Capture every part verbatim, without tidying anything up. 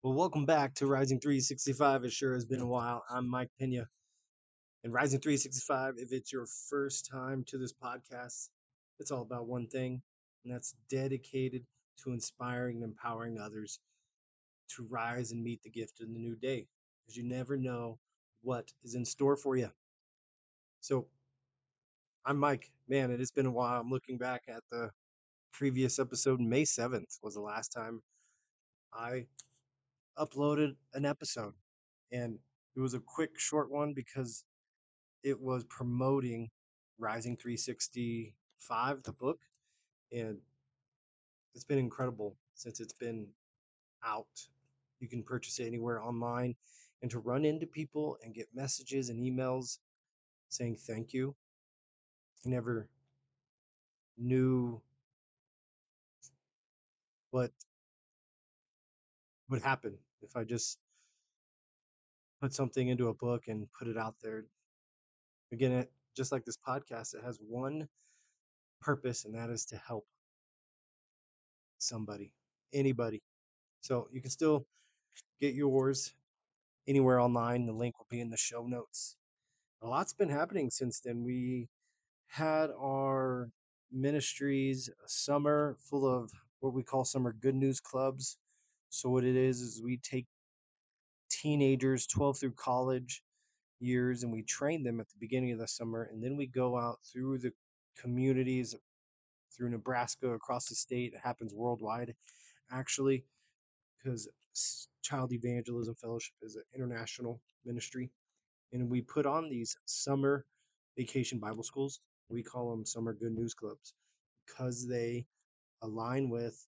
Well, welcome back to Rising three sixty-five. It sure has been a while. I'm Mike Pena. And Rising three sixty-five, if it's your first time to this podcast, it's all about one thing, and that's dedicated to inspiring and empowering others to rise and meet the gift in the new day. Because you never know what is in store for you. So, I'm Mike. Man, it has been a while. I'm looking back at the previous episode. May seventh was the last time I uploaded an episode. And it was a quick, short one because it was promoting Rising three sixty-five, the book. And it's been incredible since it's been out. You can purchase it anywhere online. And to run into people and get messages and emails saying thank you, I never knew what would happen if I just put something into a book and put it out there. Again, it, just like this podcast, it has one purpose, and that is to help somebody, anybody. So you can still get yours anywhere online. The link will be in the show notes. A lot's been happening since then. We had our ministries summer full of what we call summer good news clubs. So what it is is we take teenagers twelve through college years and we train them at the beginning of the summer, and then we go out through the communities through Nebraska, across the state. It happens worldwide actually, because Child Evangelism Fellowship is an international ministry. And we put on these summer vacation Bible schools. We call them summer good news clubs because they align with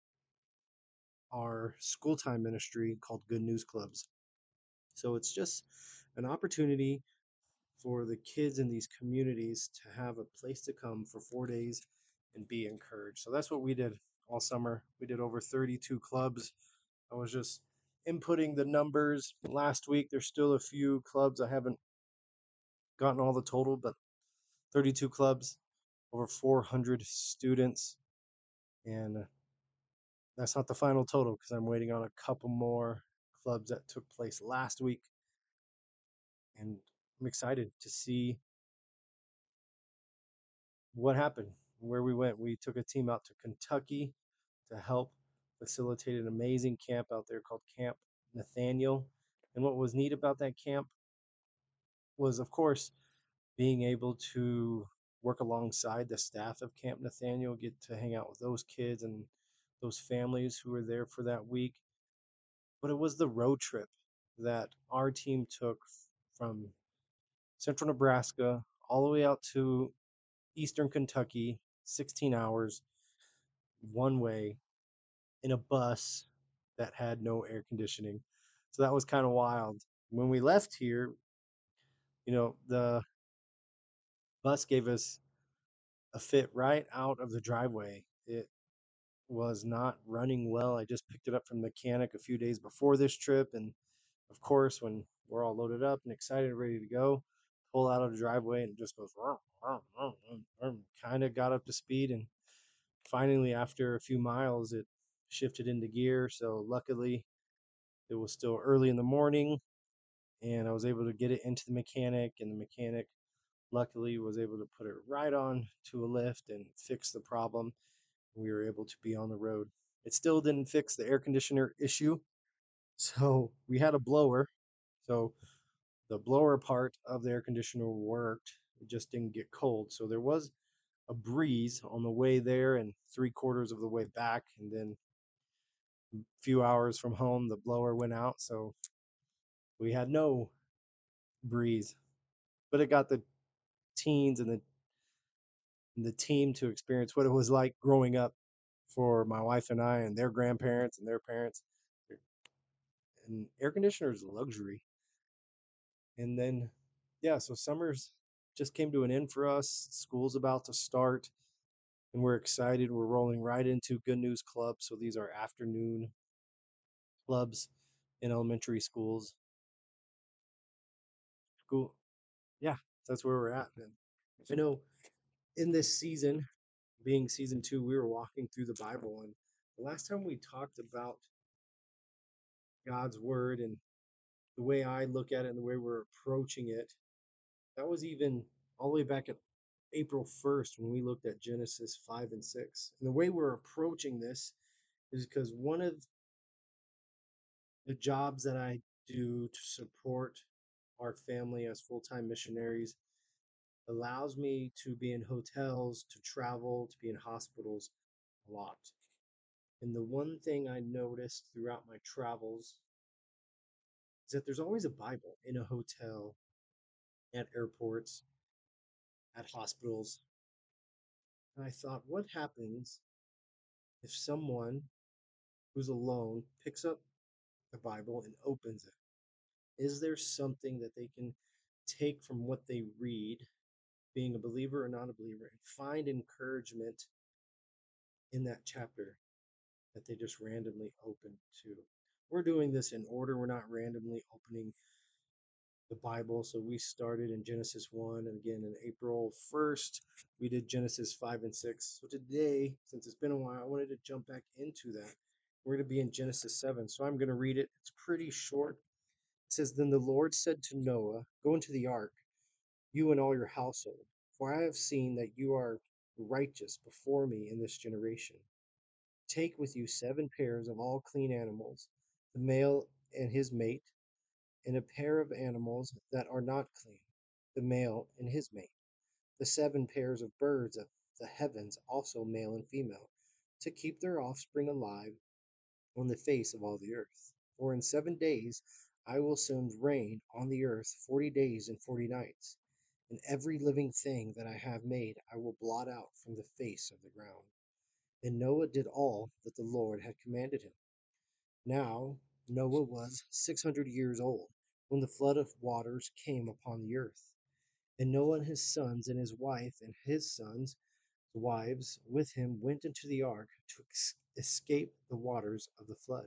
our school time ministry called Good News Clubs. So it's just an opportunity for the kids in these communities to have a place to come for four days and be encouraged. So that's what we did all summer. We did over thirty-two clubs. I was just inputting the numbers last week. There's still a few clubs I haven't gotten all the total, but thirty-two clubs, over four hundred students, and uh, that's not the final total because I'm waiting on a couple more clubs that took place last week, and I'm excited to see what happened, where we went. We took a team out to Kentucky to help facilitate an amazing camp out there called Camp Nathaniel. And what was neat about that camp was, of course, being able to work alongside the staff of Camp Nathaniel, get to hang out with those kids and those families who were there for that week. But it was the road trip that our team took from central Nebraska all the way out to eastern Kentucky, sixteen hours one way in a bus that had no air conditioning. So that was kind of wild. When we left here, you know, the bus gave us a fit right out of the driveway. It was not running well. I just picked it up from the mechanic a few days before this trip. And of course, when we're all loaded up and excited, ready to go, pull out of the driveway and it just goes, kind of got up to speed. And finally, after a few miles, it shifted into gear. So luckily, it was still early in the morning and I was able to get it into the mechanic. And the mechanic, luckily, was able to put it right on to a lift and fix the problem. We were able to be on the road. It still didn't fix the air conditioner issue. So we had a blower. So the blower part of the air conditioner worked. It just didn't get cold. So there was a breeze on the way there and three quarters of the way back. And then a few hours from home, the blower went out. So we had no breeze. But it got the teens and the and the team to experience what it was like growing up for my wife and I and their grandparents and their parents. And air conditioner is a luxury. And then, yeah, so summers just came to an end for us. School's about to start, and we're excited. We're rolling right into Good News Club. So these are afternoon clubs in elementary schools. School, yeah, that's where we're at. And I know in this season, being season two, we were walking through the Bible, and the last time we talked about God's word and the way I look at it and the way we're approaching it, that was even all the way back at April first when we looked at Genesis five and six. And the way we're approaching this is because one of the jobs that I do to support our family as full time missionaries allows me to be in hotels, to travel, to be in hospitals a lot. And the one thing I noticed throughout my travels is that there's always a Bible in a hotel, at airports, at hospitals. And I thought, what happens if someone who's alone picks up the Bible and opens it? Is there something that they can take from what they read, being a believer or not a believer, and find encouragement in that chapter that they just randomly open to? We're doing this in order. We're not randomly opening the Bible. So we started in Genesis one, and again in April first, we did Genesis five and six. So today, since it's been a while, I wanted to jump back into that. We're going to be in Genesis seven. So I'm going to read it. It's pretty short. It says, Then the Lord said to Noah, Go into the ark, you and all your household, for I have seen that you are righteous before me in this generation. Take with you seven pairs of all clean animals, the male and his mate, and a pair of animals that are not clean, the male and his mate, the seven pairs of birds of the heavens, also male and female, to keep their offspring alive on the face of all the earth. For in seven days I will send rain on the earth forty days and forty nights, and every living thing that I have made I will blot out from the face of the ground. And Noah did all that the Lord had commanded him. Now Noah was six hundred years old when the flood of waters came upon the earth. And Noah and his sons and his wife and his sons' wives with him went into the ark to ex- escape the waters of the flood,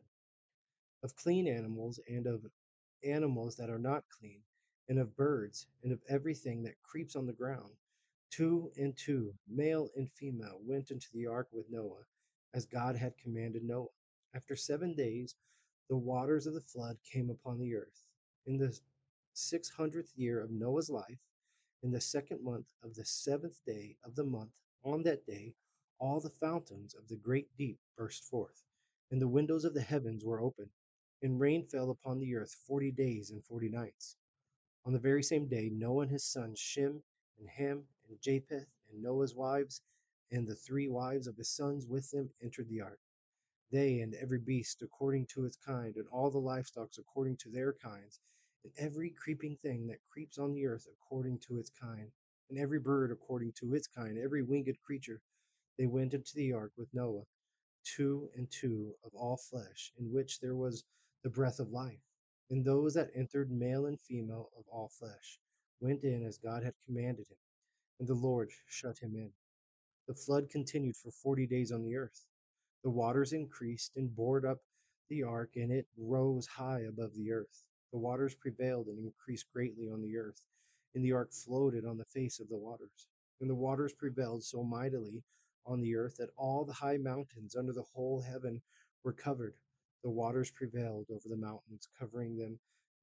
of clean animals and of animals that are not clean, and of birds, and of everything that creeps on the ground. Two and two, male and female, went into the ark with Noah, as God had commanded Noah. After seven days, the waters of the flood came upon the earth. In the six hundredth year of Noah's life, in the second month of the seventh day of the month, on that day, all the fountains of the great deep burst forth, and the windows of the heavens were opened, and rain fell upon the earth forty days and forty nights. On the very same day, Noah and his sons Shem and Ham and Japheth and Noah's wives and the three wives of his sons with them entered the ark. They and every beast according to its kind, and all the livestock according to their kinds, and every creeping thing that creeps on the earth according to its kind, and every bird according to its kind, every winged creature. They went into the ark with Noah, two and two of all flesh, in which there was the breath of life. And those that entered, male and female of all flesh, went in as God had commanded him, and the Lord shut him in. The flood continued for forty days on the earth. The waters increased and bored up the ark, and it rose high above the earth. The waters prevailed and increased greatly on the earth, and the ark floated on the face of the waters. And the waters prevailed so mightily on the earth that all the high mountains under the whole heaven were covered. The waters prevailed over the mountains, covering them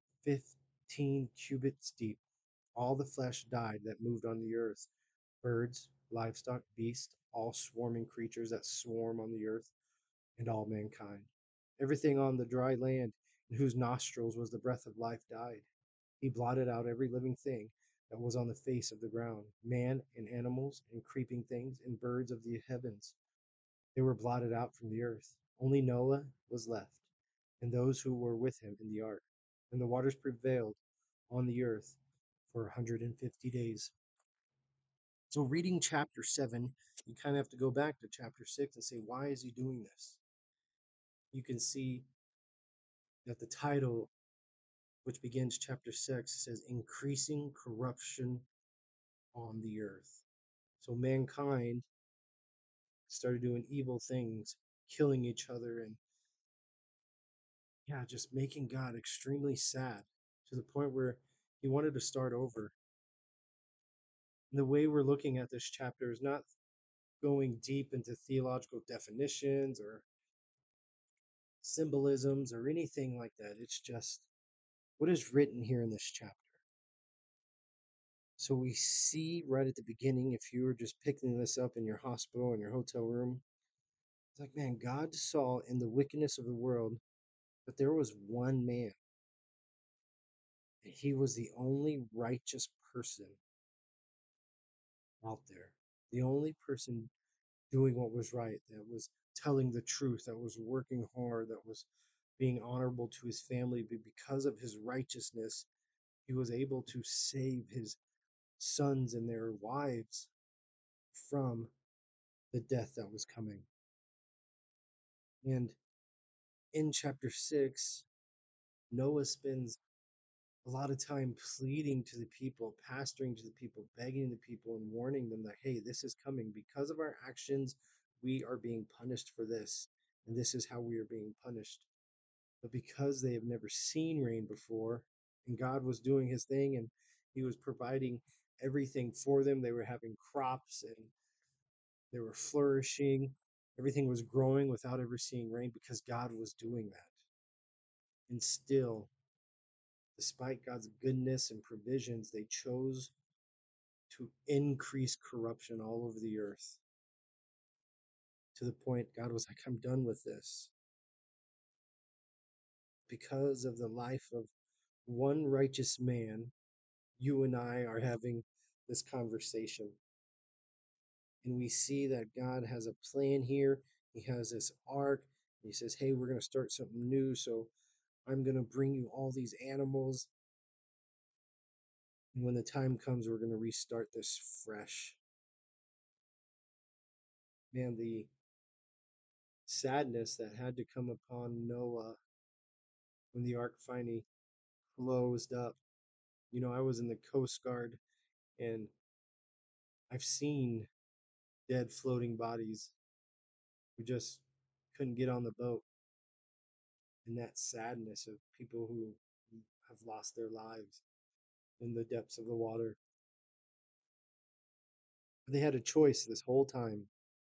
fifteen cubits deep. All the flesh died that moved on the earth, birds, livestock, beasts, all swarming creatures that swarm on the earth, and all mankind. Everything on the dry land, in whose nostrils was the breath of life, died. He blotted out every living thing that was on the face of the ground, man and animals and creeping things and birds of the heavens. They were blotted out from the earth. Only Noah was left, and those who were with him in the ark. And the waters prevailed on the earth for one hundred fifty days. So, reading chapter seven, you kind of have to go back to chapter six and say, why is he doing this? You can see that the title, which begins chapter six, says increasing corruption on the earth. So, mankind started doing evil things, killing each other, and yeah, just making God extremely sad to the point where he wanted to start over. And the way we're looking at this chapter is not going deep into theological definitions or symbolisms or anything like that. It's just what is written here in this chapter. So we see right at the beginning, if you were just picking this up in your hospital, in your hotel room, it's like, man, God saw in the wickedness of the world that there was one man, and he was the only righteous person out there, the only person doing what was right, that was telling the truth, that was working hard, that was being honorable to his family. But because of his righteousness, he was able to save his sons and their wives from the death that was coming. And in chapter six, Noah spends a lot of time pleading to the people, pastoring to the people, begging the people, and warning them that, hey, this is coming. Because of our actions, we are being punished for this. And this is how we are being punished. But because they have never seen rain before, and God was doing his thing and he was providing everything for them, they were having crops and they were flourishing. Everything was growing without ever seeing rain because God was doing that. And still, despite God's goodness and provisions, they chose to increase corruption all over the earth to the point God was like, I'm done with this. Because of the life of one righteous man, you and I are having this conversation. And we see that God has a plan here. He has this ark. He says, hey, we're going to start something new. So I'm going to bring you all these animals. And when the time comes, we're going to restart this fresh. Man, the sadness that had to come upon Noah when the ark finally closed up. You know, I was in the Coast Guard and I've seen dead floating bodies who just couldn't get on the boat. And that sadness of people who have lost their lives in the depths of the water. They had a choice this whole time.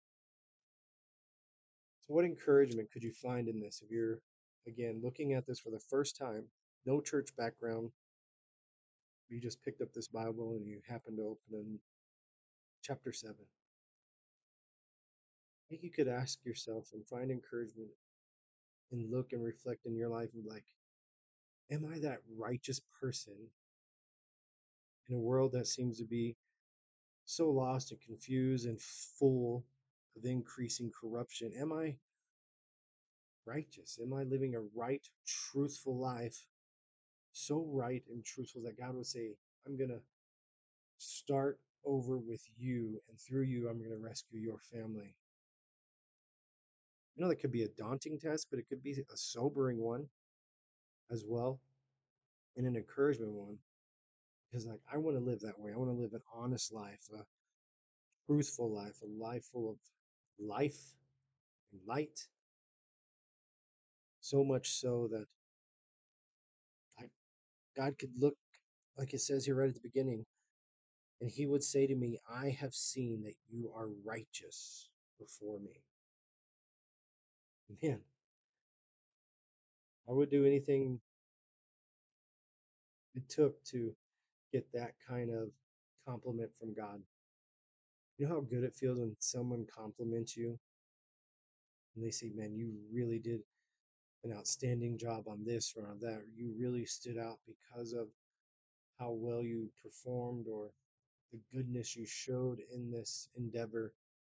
So, what encouragement could you find in this if you're, again, looking at this for the first time, no church background, you just picked up this Bible and you happen to open in chapter seven? I think you could ask yourself and find encouragement and look and reflect in your life and be like, am I that righteous person in a world that seems to be so lost and confused and full of increasing corruption? Am I righteous? Am I living a right, truthful life? So right and truthful that God would say, I'm going to start over with you, and through you, I'm going to rescue your family. You know, that could be a daunting task, but it could be a sobering one as well, and an encouragement one. Because, like, I want to live that way. I want to live an honest life, a truthful life, a life full of life and light. So much so that I, God could look, like it says here right at the beginning, and he would say to me, I have seen that you are righteous before me. Man, I would do anything it took to get that kind of compliment from God. You know how good it feels when someone compliments you and they say, man, you really did an outstanding job on this or on that, or you really stood out because of how well you performed or the goodness you showed in this endeavor.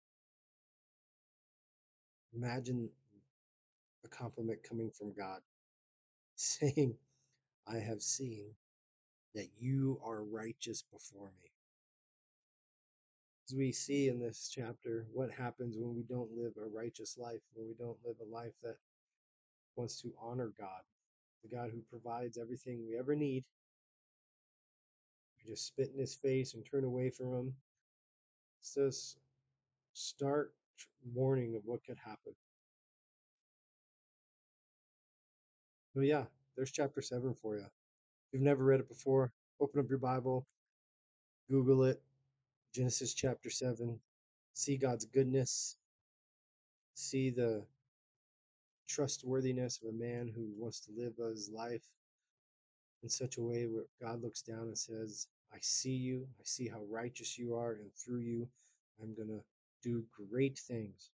Imagine a compliment coming from God saying, I have seen that you are righteous before me. As we see in this chapter, what happens when we don't live a righteous life, when we don't live a life that wants to honor God, the God who provides everything we ever need. We just spit in his face and turn away from him. It's this stark warning of what could happen. But yeah, there's chapter seven for you. If you've never read it before, open up your Bible, Google it, Genesis chapter seven. See God's goodness, see the trustworthiness of a man who wants to live his life in such a way where God looks down and says, I see you, I see how righteous you are, and through you, I'm going to do great things.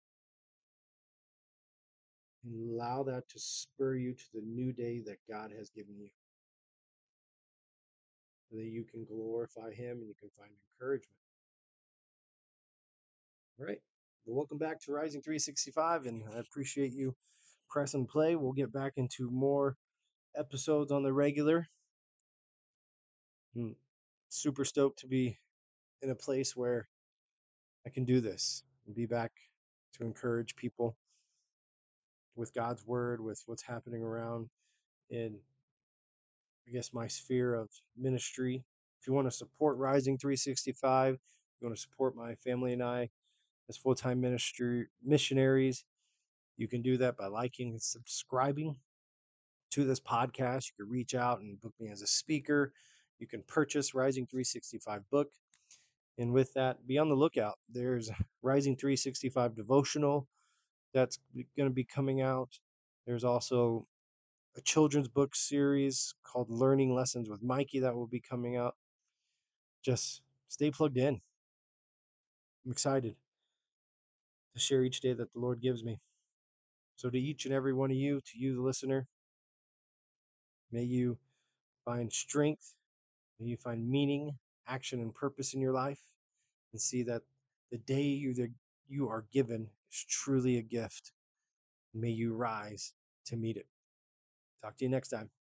And allow that to spur you to the new day that God has given you, so that you can glorify Him and you can find encouragement. All right. Well, welcome back to Rising three sixty-five, and I appreciate you press and play. We'll get back into more episodes on the regular. I'm super stoked to be in a place where I can do this and be back to encourage people with God's word, with what's happening around in, I guess, my sphere of ministry. If you want to support Rising three sixty-five, you want to support my family and I as full-time ministry missionaries, you can do that by liking and subscribing to this podcast. You can reach out and book me as a speaker. You can purchase Rising three sixty-five book. And with that, be on the lookout. There's Rising three sixty-five devotional that's going to be coming out. There's also a children's book series called Learning Lessons with Mikey that will be coming out. Just stay plugged in. I'm excited to share each day that the Lord gives me. So to each and every one of you, to you, the listener, may you find strength, may you find meaning, action, and purpose in your life, and see that the day you, that you are given is truly a gift. May you rise to meet it. Talk to you next time.